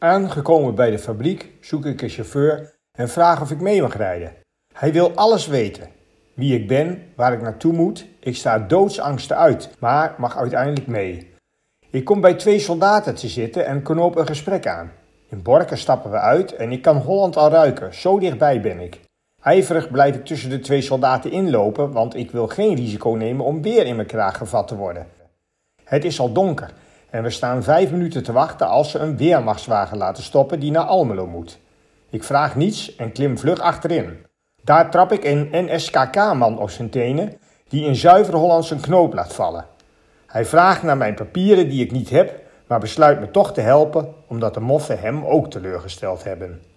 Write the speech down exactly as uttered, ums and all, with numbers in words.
Aangekomen bij de fabriek zoek ik een chauffeur en vraag of ik mee mag rijden. Hij wil alles weten. Wie ik ben, waar ik naartoe moet. Ik sta doodsangsten uit, maar mag uiteindelijk mee. Ik kom bij twee soldaten te zitten en knoop een gesprek aan. In Borken stappen we uit en ik kan Holland al ruiken, zo dichtbij ben ik. Ijverig blijf ik tussen de twee soldaten inlopen, want ik wil geen risico nemen om weer in mijn kraag gevat te worden. Het is al donker en we staan vijf minuten te wachten als ze een weermachtswagen laten stoppen die naar Almelo moet. Ik vraag niets en klim vlug achterin. Daar trap ik een N S K K-man op zijn tenen die in zuiver Hollands een knoop laat vallen. Hij vraagt naar mijn papieren die ik niet heb, maar besluit me toch te helpen omdat de moffen hem ook teleurgesteld hebben.